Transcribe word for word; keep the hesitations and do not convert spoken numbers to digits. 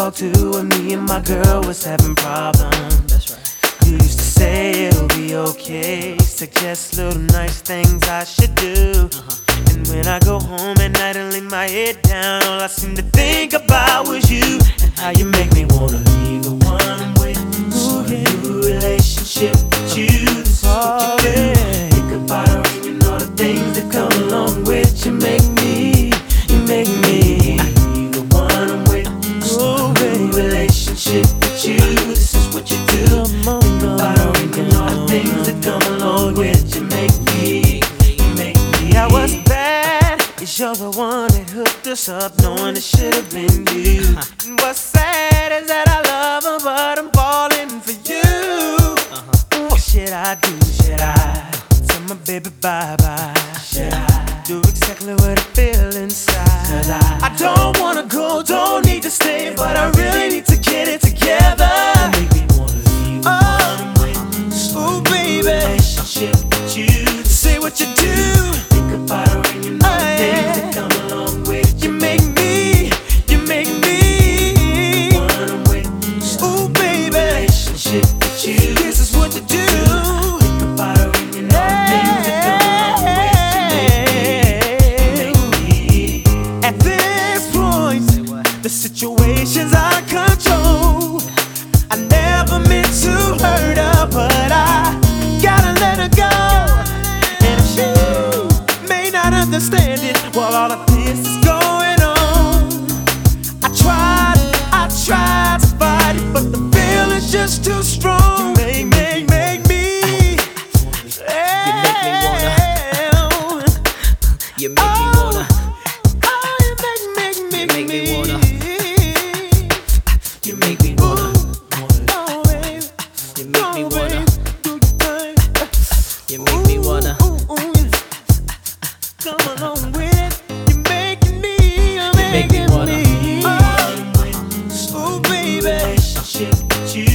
talk to when me and my girl was having problems. That's right. You used to say it'll be okay, suggest little nice things I should do. Uh-huh. And when I go home at night and lay my head down, all I seem to think about was you and how you make me wanna leave the one I'm with. Start a new relationship with you. This is what you do. Think about her and all the things that come along with you. Make me, you make me leave the one I'm with. Start a new relationship with you. This is what you do. Think about her and all the things that come along with you. Make me, you make me. I was bad, 'cause you're the one that hooked us up, knowing it should have been you. And what's sad is that I love her, but I'm falling for you. What should I do? Should I tell my baby bye-bye? Should I do exactly what I feel inside? 'Cause I, I don't wanna go, don't need to stay, but I really need to get it together. You make me wanna leave the one I'm with. Ooh, baby, relationship with you. Say what you do. Think about her and you know the things that come along with you. Make me, you make me the one I'm with. Ooh, baby, relationship with you. This is what you do. Think about her and you know the things that come along with you. Make me, you make me. At this point, the situation's out of control. I never meant to hurt her, but I gotta let her go. And if she may not understand it while all of this is going on, I tried, I tried to fight it, but the feeling's just too strong. You make, make, make me. You make me wanna. You make me wanna. Oh, you make, make, You make, make me wanna. You make me wanna. Oh, baby. You make me Oh, wanna. baby. Do the thing. You make me wanna. Ooh, ooh, yeah. Come along with it. You're making me, you're You make me making wanna. me. Oh, ooh, baby. Relationship with you.